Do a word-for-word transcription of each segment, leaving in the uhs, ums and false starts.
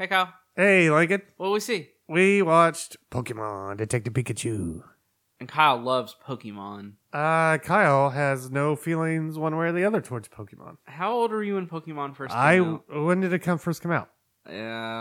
Hey, Kyle. Hey, Lincoln. What do we see? We watched Pokemon Detective Pikachu. And Kyle loves Pokemon. Uh, Kyle has no feelings one way or the other towards Pokemon. How old were you when Pokemon first I came when did it come first come out? out?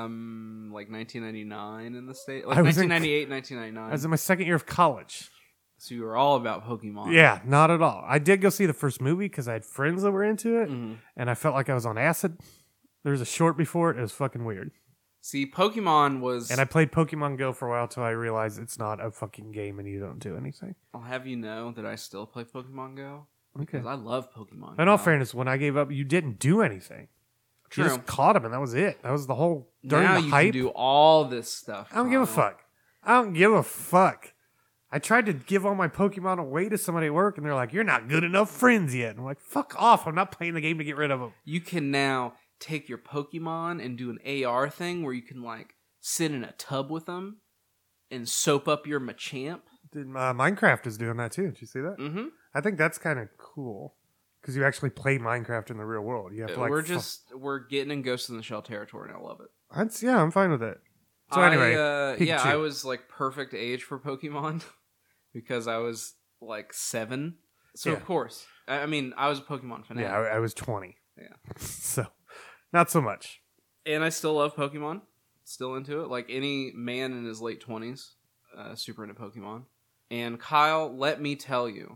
Um, like nineteen ninety-nine in the state, like I was in- nineteen ninety-eight, nineteen ninety-nine. I was in my second year of college. So you were all about Pokemon. Yeah, not at all. I did go see the first movie because I had friends that were into it, Mhm. and I felt like I was on acid. There was a short before it. It was fucking weird. See, Pokemon was. And I played Pokemon Go for a while till I realized it's not a fucking game and you don't do anything. I'll have you know that I still play Pokemon Go Okay. because I love Pokemon. In all Go. fairness, when I gave up, you didn't do anything. True. You just caught him, and that was it. That was the whole during now the you hype. can do all this stuff. I don't give a Kyle. fuck. I don't give a fuck. I tried to give all my Pokemon away to somebody at work, and they're like, "You're not good enough friends yet." And I'm like, "Fuck off! I'm not playing the game to get rid of them." You can now take your Pokemon and do an A R thing where you can like sit in a tub with them and soap up your Machamp. Did, uh, Minecraft is doing that too. Did you see that? Mm-hmm. I think that's kind of cool because you actually play Minecraft in the real world. You have to like. we're fu- just we're getting in Ghost in the Shell territory, and I love it. That's yeah. I'm fine with it. So anyway, I, uh, yeah, Pikachu. I was like perfect age for Pokemon because I was like seven. So Yeah. of course, I I mean, I was a Pokemon fan. yeah, I, I was twenty. Yeah. So, not so much. And I still love Pokemon. Still into it. Like any man in his late twenties, uh, super into Pokemon. And Kyle, let me tell you,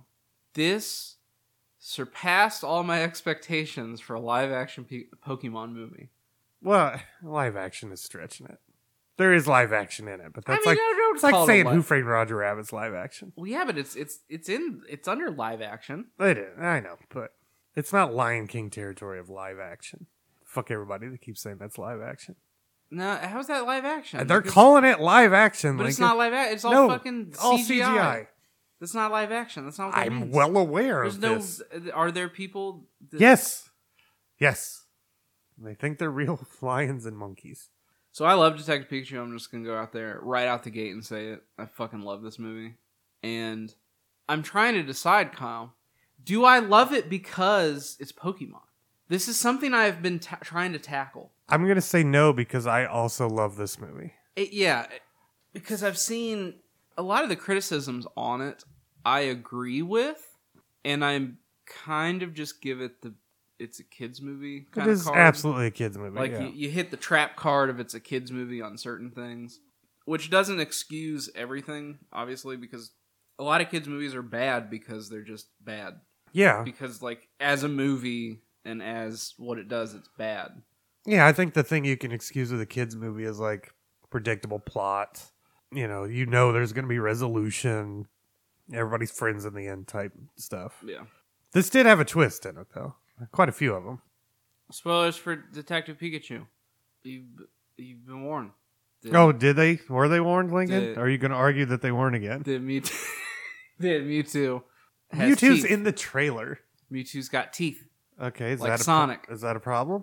this surpassed all my expectations for a live action P- Pokemon movie. Well, live action is stretching it. There is live action in it, but that's I mean, like I don't it's like call it saying li- Who Framed Roger Rabbit's live action. Well, yeah, but it's it's it's in it's under live action. It is, I know, but it's not Lion King territory of live action. Fuck everybody that keeps saying that's live action. No, how's that live action? They're Because- calling it live action, but like it's not live action. It's all no, fucking all C G I. C G I. That's not live action. That's not what that I'm means. well aware There's of no. this. Are there people? That, Yes, yes. They think they're real lions and monkeys. So I love Detective Pikachu. I'm just gonna go out there right out the gate and say it. I fucking love this movie, and I'm trying to decide, Kyle. Do I love it because it's Pokemon? This is something I've been ta- trying to tackle. I'm gonna say no because I also love this movie. It, yeah, because I've seen a lot of the criticisms on it. I agree with, and I'm kind of just give it the it's a kids movie It kind of is card. absolutely a kids movie. Like yeah. you, you hit the trap card of it's a kids movie on certain things, which doesn't excuse everything, obviously, because a lot of kids movies are bad because they're just bad. yeah, Because like as a movie and as what it does, it's bad. yeah. I think the thing you can excuse with a kids movie is like predictable plot. You know, you know, there's gonna be resolution. Everybody's friends in the end type stuff. Yeah. This did have a twist in it though. Quite a few of them. Spoilers for Detective Pikachu. You've, you've been warned. Did, Oh, did they? Were they warned, Lincoln? Did- Are you going to argue that they weren't again? Did Mewtwo? Did Mewtwo? Has Mewtwo's teeth. in the trailer. Mewtwo's got teeth. Okay, is Like that a Sonic. Pro- is that a problem?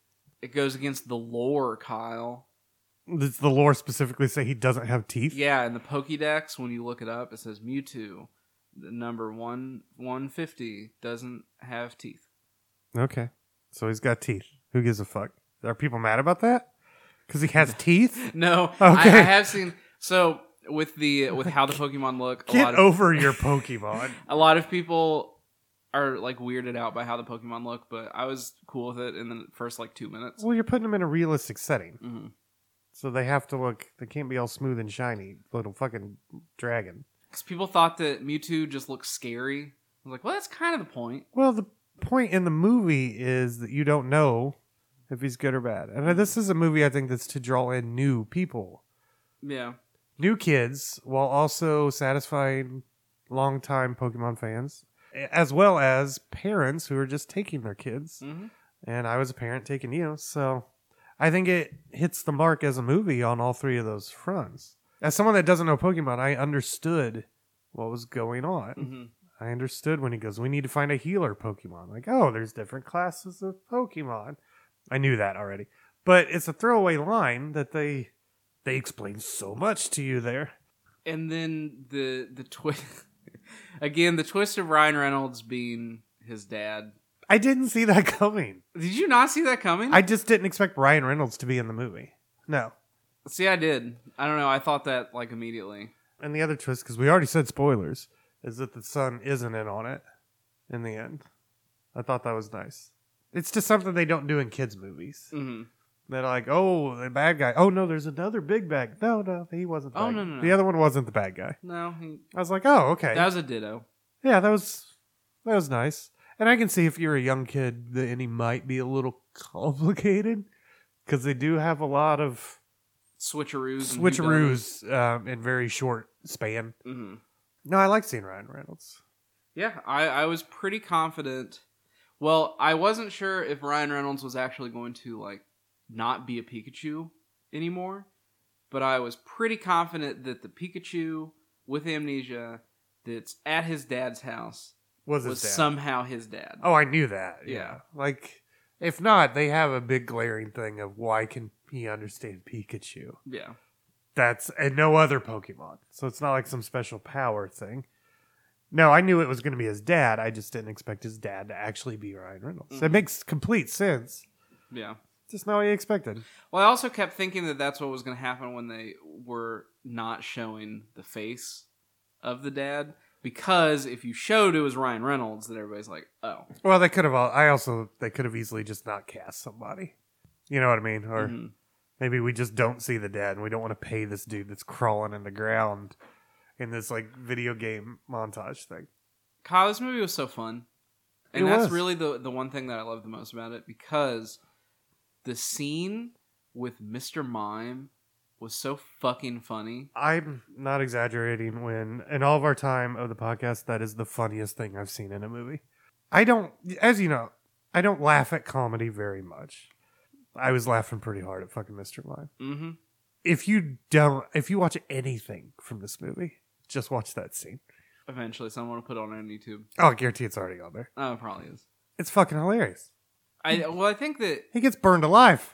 It goes against the lore, Kyle. Does the lore specifically say he doesn't have teeth? Yeah, in the Pokédex, when you look it up, it says Mewtwo, the number one one fifty, doesn't have teeth. Okay, so he's got teeth. Who gives a fuck? Are people mad about that? Because he has teeth? No, Okay. I, I have seen. So with the with how the Pokemon look, a Get lot of over your Pokemon. a lot of people are like weirded out by how the Pokemon look, but I was cool with it in the first like two minutes. Well, you're putting them in a realistic setting. hmm So they have to look, they can't be all smooth and shiny. Little fucking dragon. Because people thought that Mewtwo just looked scary. I was like, well, that's kind of the point. Well, the point in the movie is that you don't know if he's good or bad. And this is a movie I think that's to draw in new people. Yeah. New kids, while also satisfying longtime Pokemon fans, as well as parents who are just taking their kids. hmm And I was a parent taking you, so I think it hits the mark as a movie on all three of those fronts. As someone that doesn't know Pokemon, I understood what was going on. hmm I understood when he goes, we need to find a healer Pokemon. Like, oh, there's different classes of Pokemon. I knew that already. But it's a throwaway line that they they explain so much to you there. And then the the twist again, the twist of Ryan Reynolds being his dad. I didn't see that coming. Did you not see that coming? I just didn't expect Ryan Reynolds to be in the movie. No. See, I did. I don't know. I thought that like immediately. And the other twist, because we already said spoilers, is that the son isn't in on it in the end. I thought that was nice. It's just something they don't do in kids' movies. Mm-hmm. They're like, oh, the bad guy. Oh, no, there's another big bad. No, no, he wasn't the Oh, bad no, guy. no, no. The other one wasn't the bad guy. No, he, I was like, oh, okay. that was a ditto. Yeah, that was that was nice. And I can see if you're a young kid, the ending might be a little complicated because they do have a lot of Switcheroos. and switcheroos um, in very short span. Mm-hmm. No, I like seeing Ryan Reynolds. Yeah, I, I was pretty confident. Well, I wasn't sure if Ryan Reynolds was actually going to like not be a Pikachu anymore, but I was pretty confident that the Pikachu with amnesia that's at his dad's house Was was his dad? somehow his dad. Oh, I knew that. Yeah. Yeah. Like, if not, they have a big glaring thing of why can he understand Pikachu? Yeah. That's and no other Pokemon. So it's not like some special power thing. No, I knew it was going to be his dad. I just didn't expect his dad to actually be Ryan Reynolds. Mm-hmm. It makes complete sense. Yeah. Just not what you expected. Well, I also kept thinking that that's what was going to happen when they were not showing the face of the dad. Because if you showed it was Ryan Reynolds, then everybody's like, oh. Well, they could have. I also they could have easily just not cast somebody. You know what I mean? Or Mm-hmm. maybe we just don't see the dad, and we don't want to pay this dude that's crawling in the ground in this like video game montage thing. Kyle, this movie was so fun. And It that's was. really the, the one thing that I love the most about it, because the scene with Mister Mime was so fucking funny. I'm not exaggerating when, in all of our time of the podcast, that is the funniest thing I've seen in a movie. I don't, as you know, I don't laugh at comedy very much. I was laughing pretty hard at fucking Mister Mime. Mm-hmm. If you don't, if you watch anything from this movie, just watch that scene. Eventually, someone will put it on on YouTube. Oh, I guarantee it's already on there. Oh, it probably is. It's fucking hilarious. I well, I think that He gets burned alive.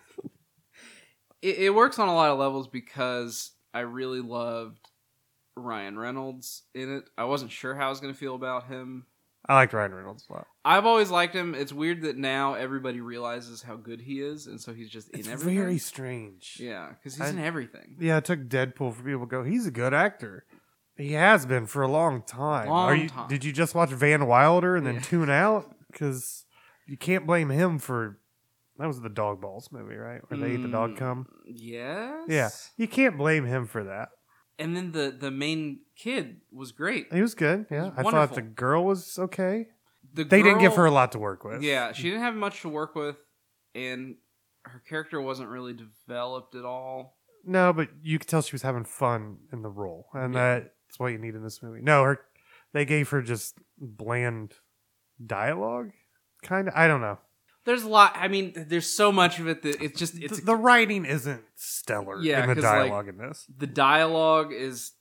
it, it works on a lot of levels because I really loved Ryan Reynolds in it. I wasn't sure how I was going to feel about him. I liked Ryan Reynolds a lot. I've always liked him. It's weird that now everybody realizes how good he is, and so he's just in It's everything. very strange. Yeah, because he's I- in everything. Yeah, it took Deadpool for people to go, he's a good actor. He has been for a long time. Long Are you, time. Did you just watch Van Wilder and then Yeah. tune out? Because you can't blame him for... That was the Dog Balls movie, right? Where they ate the dog Mm, cum? Yes. Yeah. You can't blame him for that. And then the the main kid was great. He was good, yeah. was I wonderful. thought the girl was okay. The They didn't give girl- her a lot to work with. Yeah, she didn't have much to work with, and her character wasn't really developed at all. No, but you could tell she was having fun in the role. And Yeah. that's what you need in this movie. No, her they gave her just bland dialogue, kind of. I don't know. There's a lot. I mean, there's so much of it that it's just it's the, the writing isn't stellar Yeah, in the 'cause, like, dialogue in this. the dialogue is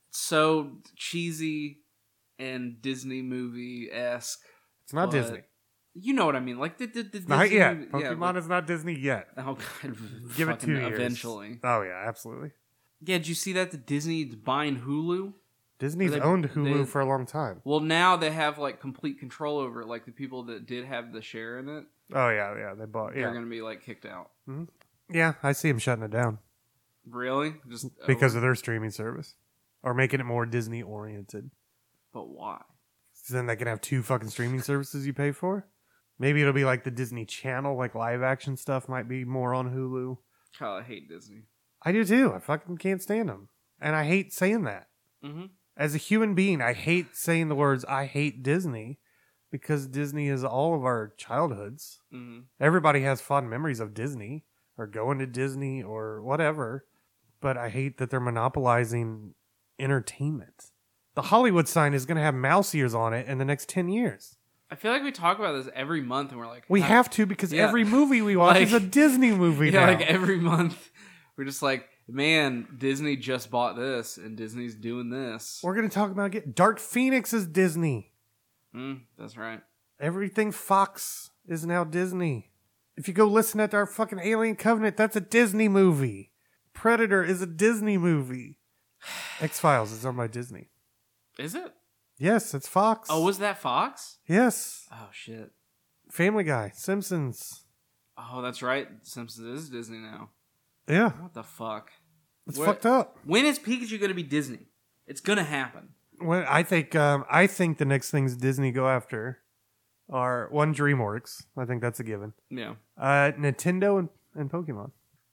so cheesy and Disney movie esque. It's not but- Disney. You know what I mean? Like the, the, the Not Disney yet. movie- Pokemon yeah, like- is not Disney yet. oh god, Give it fucking two years. eventually. Oh yeah, absolutely. Yeah, did you see that the Disney's buying Hulu? Disney's They- owned Hulu they- for a long time. Well, now they have like complete control over it. Like the people that did have the share in it, Oh yeah, yeah. They bought. they're Yeah, going to be like kicked out. yeah. I see them shutting it down Really? Just because over- of their streaming service, or making it more Disney oriented. But why? So then they can have two fucking streaming services you pay for. Maybe it'll be like the Disney Channel, like live action stuff might be more on Hulu. God, I hate Disney. I do too. I fucking can't stand them, and I hate saying that. Mm-hmm. As a human being, I hate saying the words "I hate Disney" because Disney is all of our childhoods. Mm-hmm. Everybody has fond memories of Disney or going to Disney or whatever, but I hate that they're monopolizing entertainment. The Hollywood sign is going to have mouse ears on it in the next ten years. I feel like we talk about this every month, and we're like, We how- have to because Yeah. every movie we watch Like- is a Disney movie yeah, now. like every month, we're just like, man, Disney just bought this, and Disney's doing this. We're going to talk about it. Dark Phoenix is Disney. Mm, that's right. Everything Fox is now Disney. If you go listen at our fucking Alien Covenant, that's a Disney movie. Predator is a Disney movie. X-Files is owned by Disney. Is it? Yes, it's Fox. Oh, was that Fox? Yes. Oh shit. Family Guy, Simpsons. Oh, that's right. Simpsons is Disney now. Yeah, What the fuck? it's What- fucked up. When is Pikachu going to be Disney? It's going to happen. Well, I think um, I think the next things Disney go after are one DreamWorks. I think that's a given. Yeah. Uh, Nintendo and, and Pokemon.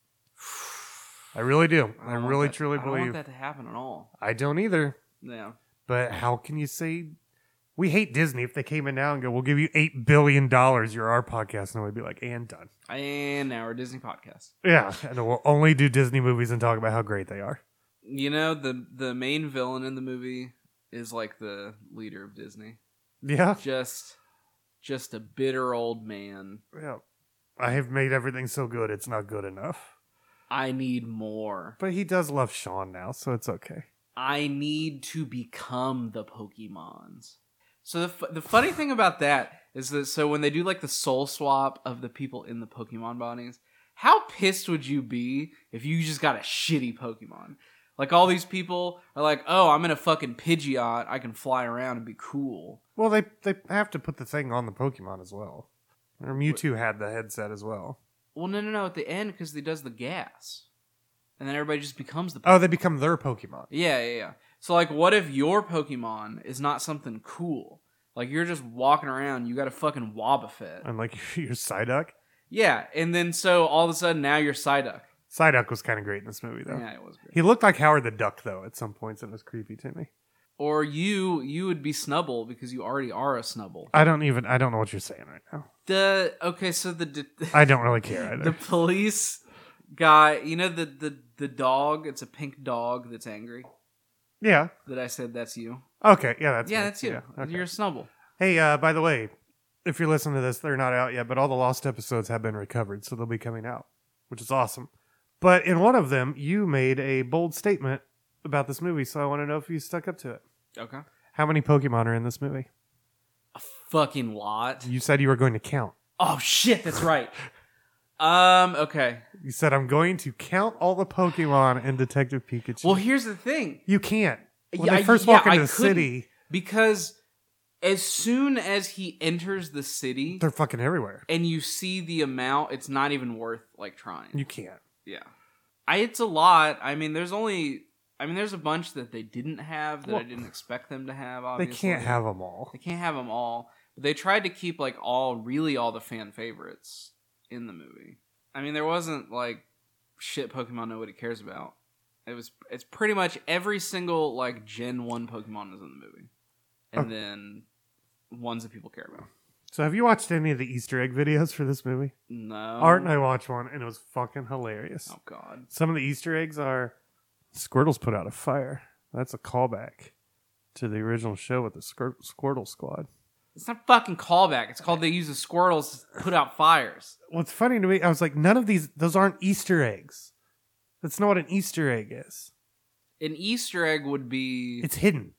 I really do. I, don't want really that- truly I don't believe. want that to happen at all. I don't either. Yeah. But how can you say we hate Disney if they came in now and go, "We'll give you eight billion dollars. You're our podcast," and we'd be like, "And done." And now we're a Disney podcast. Yeah, and we'll only do Disney movies and talk about how great they are. You know, the the main villain in the movie is like the leader of Disney. Yeah, Just just a bitter old man. yeah. I have made everything so good, it's not good enough. I need more. But he does love Sean now, so it's okay. I need to become the Pokemons. So the f- the funny thing about that is that so when they do like the soul swap of the people in the Pokemon bodies, how pissed would you be if you just got a shitty Pokemon? Like all these people are like, oh, I'm in a fucking Pidgeot, I can fly around and be cool. Well, they they have to put the thing on the Pokemon as well. Or Mewtwo had the headset as well. Well, no, no, no, at the end because he does the gas, and then everybody just becomes the. Oh, they become their Pokemon. Yeah, yeah, yeah. So, like, what if your Pokemon is not something cool? Like, you're just walking around, you got a fucking Wobbuffet. And like your Psyduck. Yeah, and then so all of a sudden now you're Psyduck. Psyduck was kind of great in this movie, though. Yeah, it was great. He looked like Howard the Duck, though, at some points. It was creepy to me. Or you, you would be Snubble because you already are a Snubble. I don't even, I don't know what you're saying right now. The okay, so the the, I don't really care either. the police guy, you know the the the dog. It's a pink dog that's angry. Yeah. That I said that's you. Okay. Yeah, that's yeah, me. that's you. Yeah, okay. You're a Snubble. Hey, uh, by the way, if you're listening to this, they're not out yet, but all the lost episodes have been recovered, so they'll be coming out, which is awesome. But in one of them, you made a bold statement about this movie, so I want to know if you stuck up to it. Okay. How many Pokemon are in this movie? A fucking lot. You said you were going to count. Oh shit, that's right. um. Okay. You said, I'm going to count all the Pokemon in Detective Pikachu. Well, here's the thing. You can't. When Yeah, they first yeah, walk into I the couldn't. city, Because as soon as he enters the city they're fucking everywhere. and you see the amount, it's not even worth like trying. You can't. Yeah. I it's a lot. I mean, there's only I mean, there's a bunch that they didn't have that Well, I didn't expect them to have, They obviously. can't have them all. They can't have them all. But they tried to keep like all really all the fan favorites in the movie. I mean, there wasn't like shit Pokemon nobody cares about. It was it's pretty much every single like Gen one Pokemon is in the movie. And Oh. then ones that people care about. So have you watched any of the Easter egg videos for this movie? No. Art and I watched one, and it was fucking hilarious. Oh god. Some of the Easter eggs are Squirtle's put out a fire. That's a callback to the original show with the Squir- Squirtle Squad. It's not fucking callback. It's called they use the Squirtles to put out fires. What's funny to me, I was like, none of these, those aren't Easter eggs. That's not what an Easter egg is. An Easter egg would be It's hidden.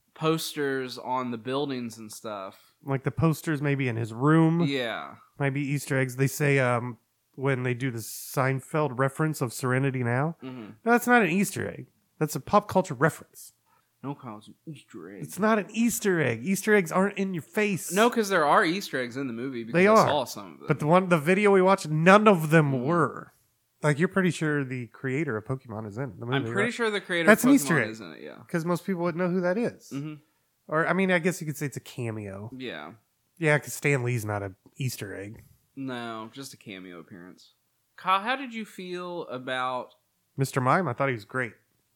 posters on the buildings and stuff. Like the posters maybe in his room. Yeah. Might be Easter eggs. They say um, when they do the Seinfeld reference of Serenity Now. Mm-hmm. No, that's not an Easter egg. That's a pop culture reference. No, Kyle's an Easter egg. It's not an Easter egg. Easter eggs aren't in your face. No, because there are Easter eggs in the movie. Because They I are. saw some of them. But the one, the video we watched, none of them Mm. were. Like, you're pretty sure the creator of Pokemon is in the movie. I'm pretty sure the creator That's of an Pokemon Easter egg. is in it. Yeah. Because most people would know who that is. Mm-hmm. Or, I mean, I guess you could say it's a cameo. Yeah. Yeah, because Stan Lee's not an Easter egg. No, just a cameo appearance. Kyle, how did you feel about Mister Mime, I thought he was great.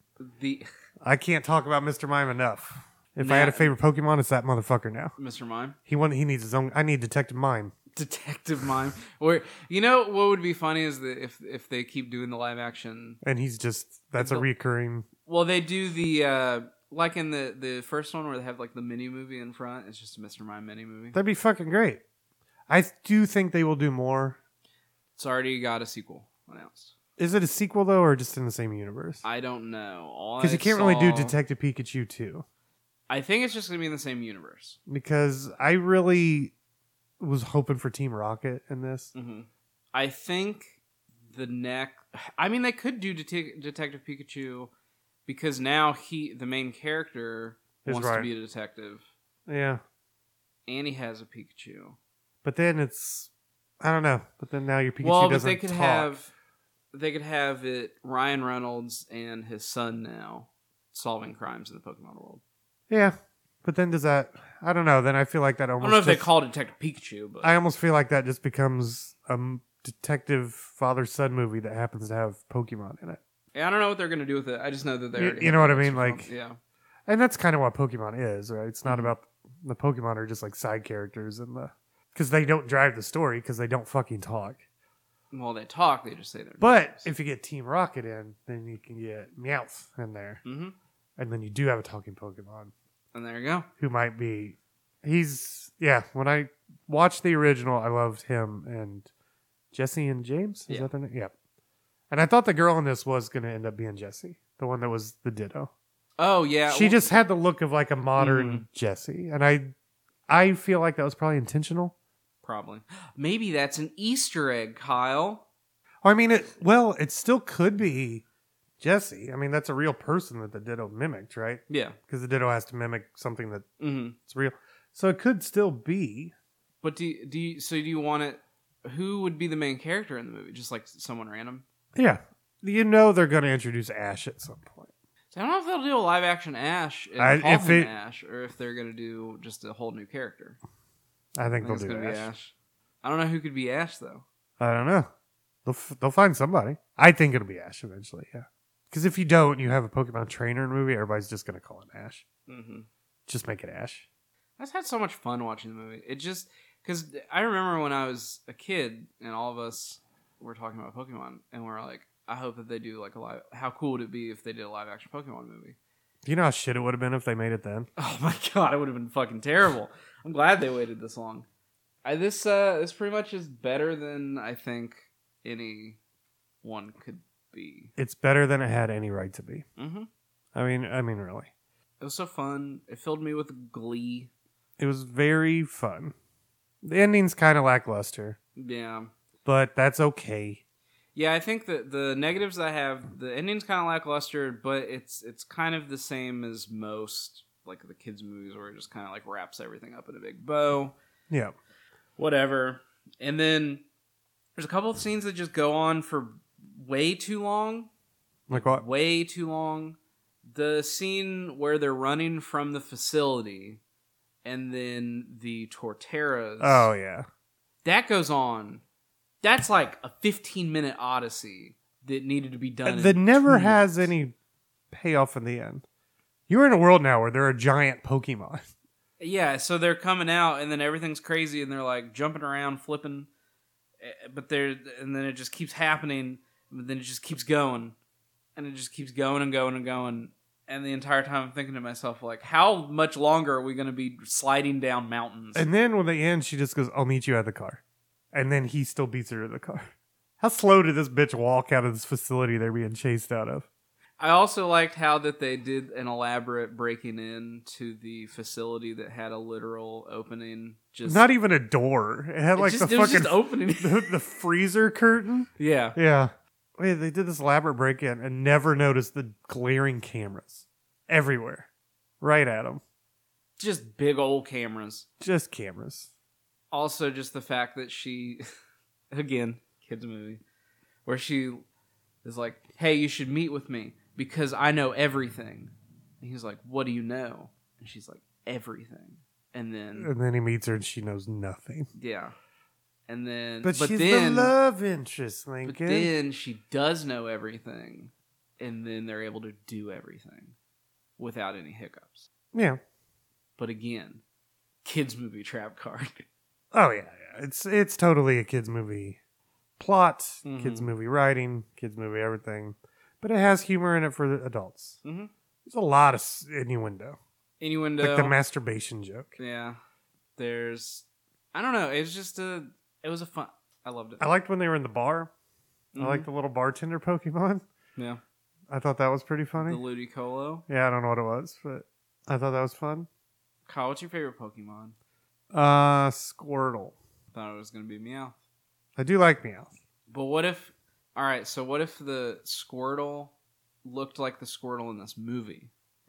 the I can't talk about Mister Mime enough. If I Nah. had a favorite Pokemon, it's that motherfucker now. Mister Mime? He want, he needs his own. I need Detective Mime. Detective Mime. Or you know what would be funny is that if if they keep doing the live action. And he's just, that's a The- recurring. Well, they do the uh like in the the first one where they have like the mini movie in front. It's just a Mister Mime mini movie. That'd be fucking great. I do think they will do more. It's already got a sequel announced. Is it a sequel, though, or just in the same universe? I don't know. Because you can't really do saw- Detective Pikachu two. I think it's just gonna be in the same universe. Because I really was hoping for Team Rocket in this. hmm I think the neck. I mean, they could do Det- Detective Pikachu because now he, the main character, Is wants right. to be a detective, Yeah. and he has a Pikachu. But then it's, I don't know. But then now your Pikachu well, but doesn't they could talk. have. they could have it Ryan Reynolds and his son now solving crimes in the Pokemon world. Yeah, but then does that? I don't know. Then I feel like that I almost. don't know if just, they call it Detective Pikachu, but I almost feel like that just becomes a m- detective father-son movie that happens to have Pokemon in it. yeah, I don't know what they're gonna do with it. I just know that they're You, you know what I mean? Like, Like, yeah, and that's kind of what Pokemon is, right? It's not Mhm. about the Pokemon are just like side characters and the because they don't drive the story because they don't fucking talk. well, they talk. They just say their But names. if you get Team Rocket in, then you can get Meowth in there, Mhm. and then you do have a talking Pokemon And there you go. who might be. He's yeah. When I watched the original, I loved him and Jesse and James. Is Yeah. that their name? Yeah. And I thought the girl in this was going to end up being Jessie, the one that was the Ditto. Oh yeah, She well, just had the look of like a modern Mhm. Jessie, and I, I feel like that was probably intentional. probably maybe that's an Easter egg, Kyle. I mean, it well, it still could be Jessie. I mean, that's a real person that the Ditto mimicked, right? Yeah. Because the Ditto has to mimic something that's hmm real, so it could still be. But do you, do you, so? Do you want it? Who would be the main character in the movie? Just like someone random? Yeah, you know they're going to introduce Ash at some point. So I don't know if they'll do a live action Ash and I- call if him it- Ash, or if they're gonna do just a whole new character. I I think think they'll it's do gonna Ash. be Ash. I don't know who could be Ash though. I don't know. They'll f- they'll find somebody. I think it'll be Ash eventually. Yeah, because if you don't, and you have a Pokemon trainer in the movie, everybody's just going to call him Ash. Mm-hmm. Just make it Ash. I just had so much fun watching the movie. It just because I remember when I was a kid and all of us were talking about Pokemon, and we're like, I hope that they do like a live. How cool would it be if they did a live action Pokemon movie? You know how shit it would have been if they made it then. Oh my god, it would have been fucking terrible. I'm glad they waited this long. I, this uh, this pretty much is better than I think any one could be. It's better than it had any right to be. Mm-hmm. I mean, I mean, really, It was so fun. It filled me with glee. it was very fun. The ending's kind of lackluster, Yeah. but that's okay. Yeah, I think that the negatives I have, the ending's kind of lackluster, but it's it's kind of the same as most like the kids movies where it just kind of like wraps everything up in a big bow, Yeah, whatever. And then there's a couple of scenes that just go on for way too long, like what? way too long. The scene where they're running from the facility, and then the Torterras. Oh yeah, That goes on. That's like a fifteen minute odyssey that needed to be done. in that never two has minutes. any payoff in the end. You're in a world now where there are giant Pokemon. Yeah, so they're coming out, and then everything's crazy, and they're like jumping around, flipping, eh, but they're and then it just keeps happening. But then it just keeps going, and it just keeps going and going and going. And the entire time, I'm thinking to myself, like, how much longer are we going to be sliding down mountains? And then when they end, she just goes, "I'll meet you at the car," and then he still beats her to the car. How slow did this bitch walk out of this facility they're being chased out of? I also liked how that they did an elaborate breaking in to the facility that had a literal opening. Just Not even a door. It had it like just, the it was fucking just opening. the, the freezer curtain. Yeah, Yeah. Wait, they did this elaborate break in and never noticed the glaring cameras everywhere, right at them. just big old cameras. Just cameras. Also, just the fact that she, again, kids movie, where she is like, "Hey, you should meet with me because I know everything." And he's like, "What do you know?" And she's like, "Everything." And then, And then he meets her and she knows nothing. yeah, and then, But, she's then, the love interest, but Lincoln. then she does know everything, and then they're able to do everything without any hiccups. Yeah. But again, kids movie trap card. Oh yeah, yeah. It's it's totally a kids movie plot, Mhm. kids movie writing, kids movie everything. But it has humor in it for the adults. Mm-hmm. There's a lot of s- innuendo. Innuendo. Like the masturbation joke. Yeah. There's I don't know, it's just a it was a fun I loved it. I liked when they were in the bar. Mhm. I like the little bartender Pokemon. Yeah. I thought that was pretty funny. The Ludicolo. Yeah, I don't know what it was, but I thought that was fun. Kyle, what's your favorite Pokemon? Uh, Squirtle. Thought it was gonna be Meowth. I do like Meowth. But what if alright, so what if the Squirtle looked like the Squirtle in this movie?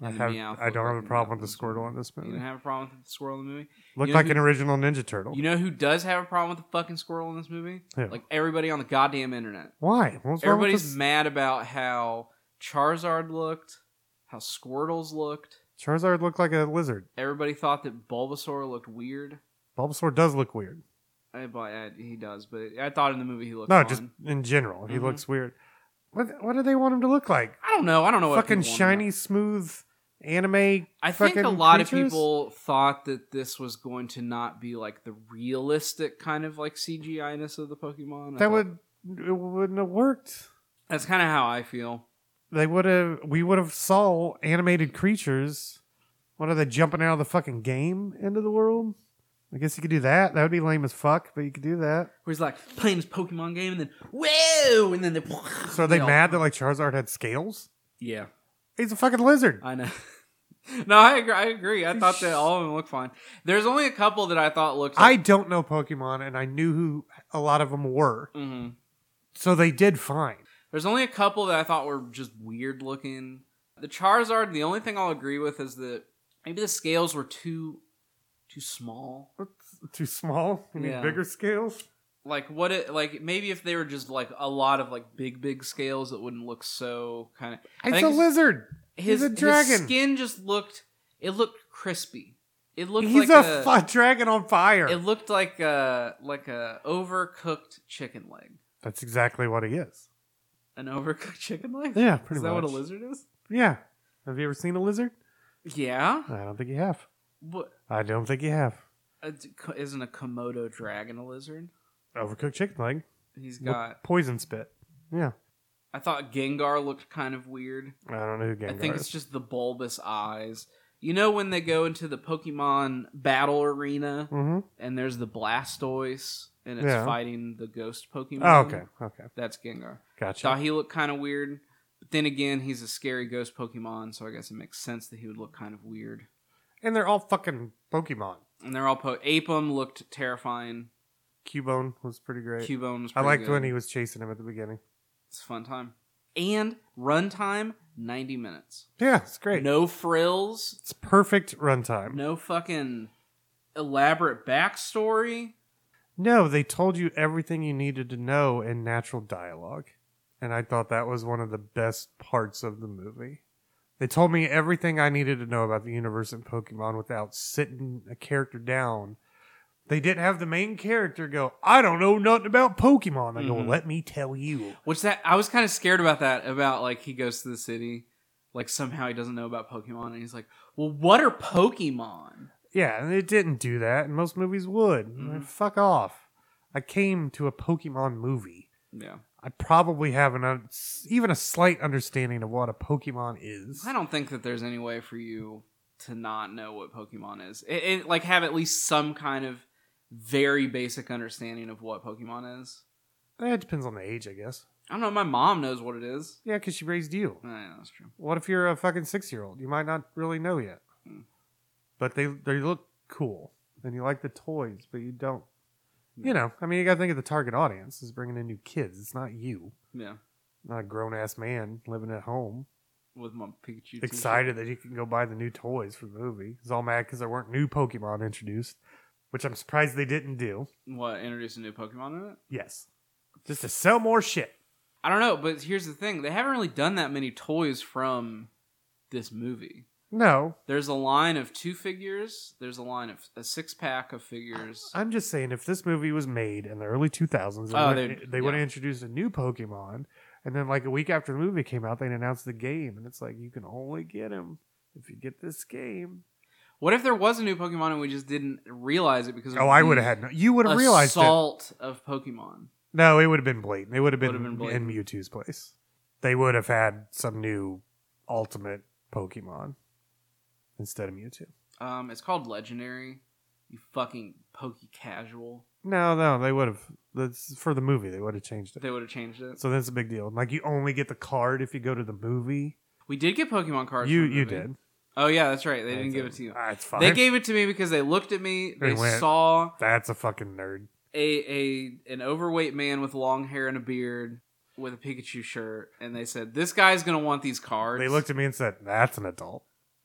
I And have. Meowth I looked don't like have a a problem with Meowth the in this Squirtle in this You movie. didn't have a problem with the squirrel in the movie? Looked you know like who, an original Ninja Turtle. You know who does have a problem with the fucking squirrel in this movie? Who? Like everybody on the goddamn internet. Why? What's wrong with Everybody's this? mad about how Charizard looked, how Squirtles looked. Charizard looked like a lizard. Everybody thought that Bulbasaur looked weird. Bulbasaur does look weird. I, I, he does, but I thought in the movie he looked No, fine. just in general, he Mhm. looks weird. What What do they want him to look like? I don't know. I don't know what Fucking people want shiny, about- smooth anime. I think a fucking lot of creatures? people thought that this was going to not be like the realistic kind of like C G I-ness of the Pokemon. I That thought- would it wouldn't have worked. That's kind of how I feel. They would have. We would have saw animated creatures. What are they jumping out of the fucking game into the world? I guess you could do that. That would be lame as fuck, but you could do that. Where he's like playing his Pokemon game and then whoa, and then they. So are they all- mad that like Charizard had scales? Yeah, He's a fucking lizard. I know. No, I agree. I agree. I thought that all of them looked fine. There's only a couple that I thought looked. I Like, don't know Pokemon, and I knew who a lot of them were. Mhm. So they did fine. There's only a couple that I thought were just weird looking. The Charizard. The only thing I'll agree with is that maybe the scales were too too small. Too small? You need Yeah. bigger scales? Like what it like maybe if they were just like a lot of like big big scales, it wouldn't look so kind of. It's a lizard. His, He's a dragon. his skin just looked. It looked crispy. It looked He's like a, a. fu- dragon on fire. It looked like a like a overcooked chicken leg. That's exactly what he is. An overcooked chicken leg. Yeah, pretty Is that much. what a lizard is? Yeah. Have you ever seen a lizard? Yeah. I don't think you have. What? I don't think you have. Uh, isn't a Komodo dragon a lizard? Overcooked chicken leg. He's with got. poison spit. Yeah. I thought Gengar looked kind of weird. I don't know who Gengar I think is. it's just the bulbous eyes. You know when they go into the Pokemon battle arena Mm-hmm. and there's the Blastoise and it's Yeah. fighting the ghost Pokemon? Oh, okay. Okay. That's Gengar. Gotcha. Thought he looked kind of weird. But then again, he's a scary ghost Pokemon, so I guess it makes sense that he would look kind of weird. And they're all fucking Pokemon. And they're all po- Apom looked terrifying. Cubone was pretty great. Cubone was I pretty liked good. when he was chasing him at the beginning. It's a fun time. And runtime, ninety minutes. Yeah, it's great. No frills. It's perfect runtime. No fucking elaborate backstory. No, they told you everything you needed to know in natural dialogue. And I thought that was one of the best parts of the movie. They told me everything I needed to know about the universe and Pokemon without sitting a character down. They didn't have the main character go, I don't know nothing about Pokemon. I go, Mhm. let me tell you. Which that I was kind of scared about that. About like he goes to the city, like somehow he doesn't know about Pokemon, and he's like, "Well, what are Pokemon?" Yeah, and it didn't do that, and most movies would. Mhm. Fuck off. I came to a Pokemon movie. Yeah, I probably have an un- even a slight understanding of what a Pokemon is. I don't think that there's any way for you to not know what Pokemon is. It, it like have at least some kind of very basic understanding of what Pokemon is. Eh, It depends on the age, I guess. I don't know. My mom knows what it is. Yeah, because she raised you. Oh, yeah, that's true. What if you're a fucking six-year-old? You might not really know yet. Hmm. But they they look cool, and you like the toys, but you don't. You know, I mean, you got to think of the target audience is bringing in new kids. It's not you, Yeah, not a grown-ass man living at home, with my Pikachu. t-shirt. excited that you can go buy the new toys for the movie. He's all mad because there weren't new Pokemon introduced, which I'm surprised they didn't do. What, introduce a new Pokemon in it? Yes, just to sell more shit. I don't know, but here's the thing: they haven't really done that many toys from this movie. No, There's a line of two figures. There's a line of a six pack of figures. I'm just saying, if this movie was made in the early two thousands, Oh, they, they'd- they would have yeah. introduced a new Pokemon, and then like a week after the movie came out, they announced the game, and it's like, you can only get him if you get this game. What if there was a new Pokemon and we just didn't realize it because of Oh, I the would have had no. You would have realized it. assault of Pokemon? No, it would have been blatant. It would have been, Would've been in blatant. Mewtwo's place. They would have had some new ultimate Pokemon instead of Mewtwo. Um, it's called Legendary. You fucking pokey casual. No, no, they would have. That's for the movie. They would have changed it. They would have changed it. So that's a big deal. Like, you only get the card if you go to the movie. We did get Pokemon cards. You from the you movie. did. Oh yeah, that's right. They didn't That's give it. it to you. Ah, it's fine. They gave it to me because they looked at me. They They went- saw That's a fucking nerd. a a an overweight man with long hair and a beard with a Pikachu shirt, and they said, "This guy's gonna want these cards." They looked at me and said, "That's an adult."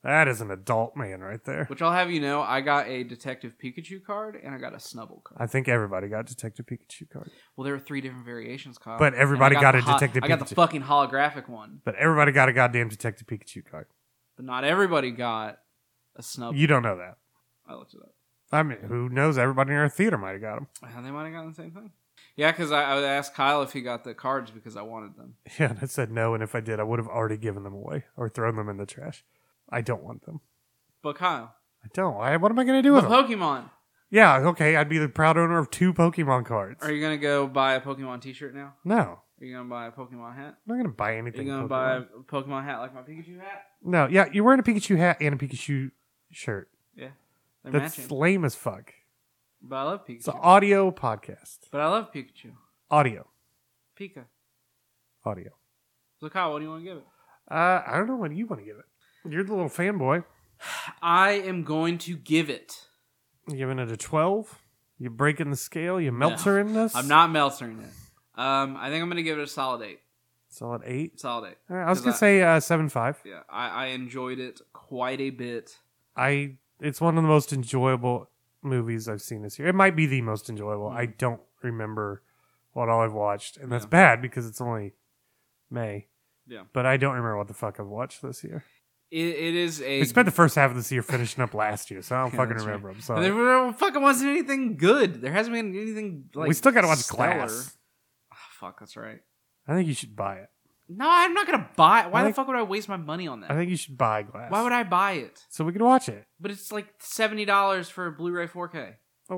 That is an adult man right there. Which I'll have you know, I got a Detective Pikachu card and I got a Snubble card. I think everybody got Detective Pikachu card. Well, there were three different variations, Kyle. But everybody And I got a the ho- Detective I got the Pikachu. fucking holographic one. But everybody got a goddamn Detective Pikachu card. But not everybody got a Snubble. You don't know that. I looked it up. I mean, who knows? Everybody in our theater might have got them. Uh, They might have gotten the same thing. Yeah, because I, I asked Kyle if he got the cards because I wanted them. Yeah, and I said no, and if I did, I would have already given them away or thrown them in the trash. I don't want them. But Kyle, I don't. I, what am I going to do with but them? Pokemon. Yeah, okay, I'd be the proud owner of two Pokemon cards. Are you gonna go buy a Pokemon T-shirt now? No. Are you gonna buy a Pokemon hat? I'm not going to buy Are anything. you gonna Pokemon. buy a Pokemon hat like my Pikachu hat? No, yeah, you're wearing a Pikachu hat and a Pikachu shirt. Yeah, they're That's matching. lame as fuck. But I love Pikachu. It's an audio podcast. But I love Pikachu. Audio. Pika. Audio. So Kyle, what do you want to give it? Uh, I don't know what you want to give it. You're the little fanboy. I am going to give it. You giving it a twelve? You breaking the scale? You Meltzer in this? I'm not Meltzering it. Um, I think I'm going to give it a solid eight. Solid eight? Solid eight. All right, I was 'Cause going to I- say uh, seven five. Yeah, I, I enjoyed it quite a bit. I It's one of the most enjoyable movies I've seen this year. It might be the most enjoyable. I don't remember what all I've watched. And that's Yeah. bad because it's only May. Yeah. But I don't remember what the fuck I've watched this year. It, it is a. We spent the first half of this year finishing up last year, so I don't Yeah, fucking that's remember. I'm And sorry. there fucking wasn't anything good. There hasn't been anything like. we still got to watch stellar. Glass. Oh, fuck, that's right. I think you should buy it. No, I'm not gonna buy it. Why I the think- fuck would I waste my money on that? I think you should buy Glass. Why would I buy it? So we can watch it. But it's like seventy dollars for a Blu-ray four K.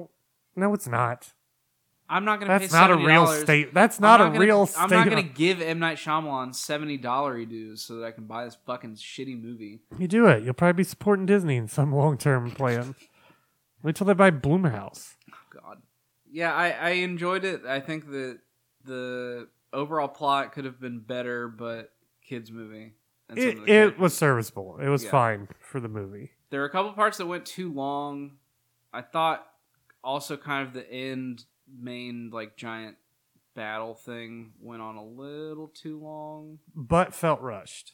No, it's not. I'm not gonna. That's pay not a seventy real dollars. state. That's I'm not, a gonna- real I'm state. not gonna give M Night Shyamalan seventy dollar dues so that I can buy this fucking shitty movie. You do it. You'll probably be supporting Disney in some long term plan. Wait till they buy Blumhouse. Oh, God. Yeah, I, I enjoyed it. I think that the overall plot could have been better, but kids movie. And some It, of the it characters. was serviceable. It was Yeah. fine for the movie. There were a couple parts that went too long. I thought also kind of the end main like giant battle thing went on a little too long. But felt rushed.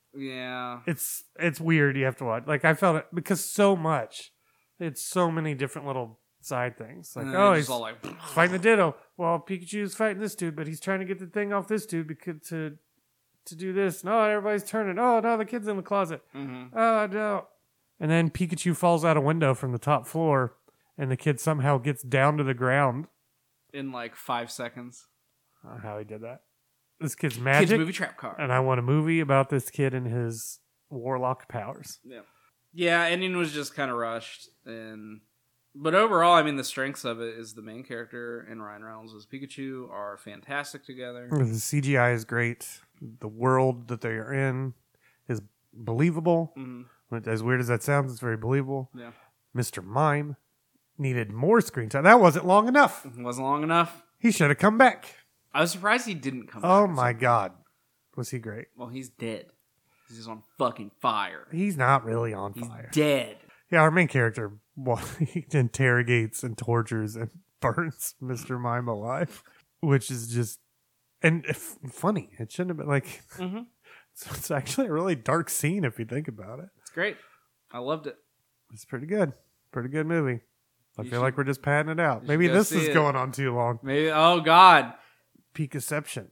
Yeah. It's it's weird. You have to watch. Like I felt it because so much. It's so many different little side things. Like And then oh, it's he's just all like fighting the Ditto. Well, Pikachu's fighting this dude, but he's trying to get the thing off this dude because to to do this. No, everybody's turning. Oh no, the kid's in the closet. Mhm. Oh no. And then Pikachu falls out a window from the top floor, and the kid somehow gets down to the ground. in like five seconds. I don't know how he did that. This kid's Kids magic, movie trap car. and I want a movie about this kid and his warlock powers. Yeah. Yeah, ending was just kind of rushed, and but overall, I mean, the strengths of it is the main character and Ryan Reynolds as Pikachu are fantastic together. The C G I is great. The world that they are in is believable. Mhm. As weird as that sounds, it's very believable. Yeah, Mister Mime needed more screen time. That wasn't long enough. it wasn't long enough. He should have come back. I was surprised he didn't come. Oh back. my god. Was he great? Well, he's dead. He's on fucking fire. He's not really on He's fire. dead. Yeah, our main character, well, he interrogates and tortures and burns Mister Mime alive, which is just and f- funny. It shouldn't have been like. Mm-hmm. So it's actually a really dark scene if you think about it. It's great. I loved it. It's pretty good. Pretty good movie. I You feel should- like we're just padding it out. you should Maybe go this see is it. going on too long. Maybe. Oh God. Peakception.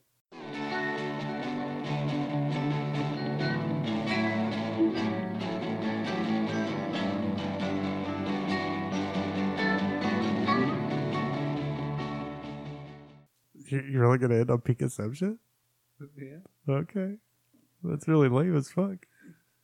You- You're really gonna end on Peakception? Yeah. Okay. That's really lame as fuck.